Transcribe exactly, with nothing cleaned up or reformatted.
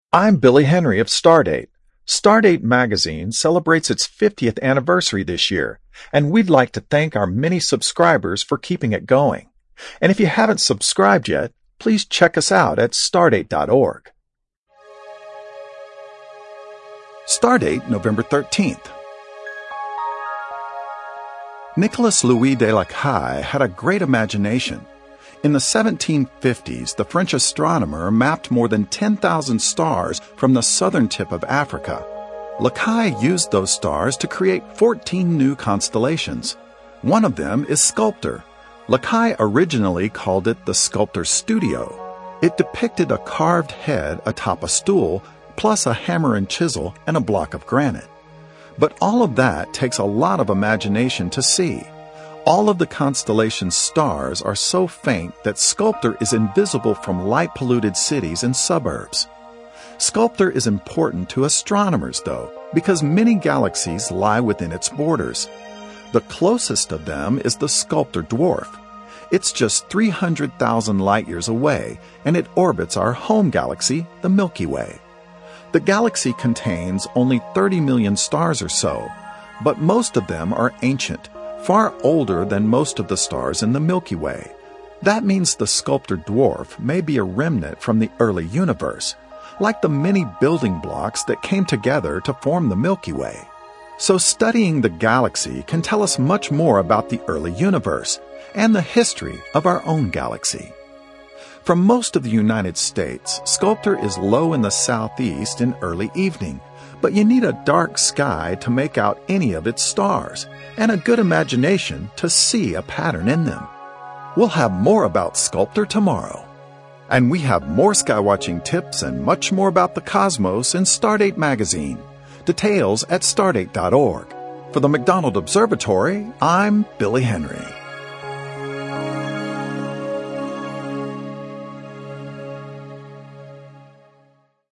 I'm Billy Henry of Stardate. Stardate magazine celebrates its fiftieth anniversary this year, and we'd like to thank our many subscribers for keeping it going. And if you haven't subscribed yet, please check us out at stardate dot org. Stardate, November thirteenth. Nicolas Louis de Lacaille had a great imagination. In the seventeen fifties, the French astronomer mapped more than ten thousand stars from the southern tip of Africa. Lacaille used those stars to create fourteen new constellations. One of them is Sculptor. Lacaille originally called it the Sculptor's Studio. It depicted a carved head atop a stool, plus a hammer and chisel and a block of granite. But all of that takes a lot of imagination to see. All of the constellation's stars are so faint that Sculptor is invisible from light-polluted cities and suburbs. Sculptor is important to astronomers, though, because many galaxies lie within its borders. The closest of them is the Sculptor Dwarf. It's just three hundred thousand light-years away, and it orbits our home galaxy, the Milky Way. The galaxy contains only thirty million stars or so, but most of them are ancient, far older than most of the stars in the Milky Way. That means the Sculptor Dwarf may be a remnant from the early universe, like the many building blocks that came together to form the Milky Way. So studying the galaxy can tell us much more about the early universe and the history of our own galaxy. From most of the United States, Sculptor is low in the southeast in early evening, but you need a dark sky to make out any of its stars, and a good imagination to see a pattern in them. We'll have more about Sculptor tomorrow. And we have more skywatching tips and much more about the cosmos in Stardate magazine. Details at stardate dot org. For the McDonald Observatory, I'm Billy Henry.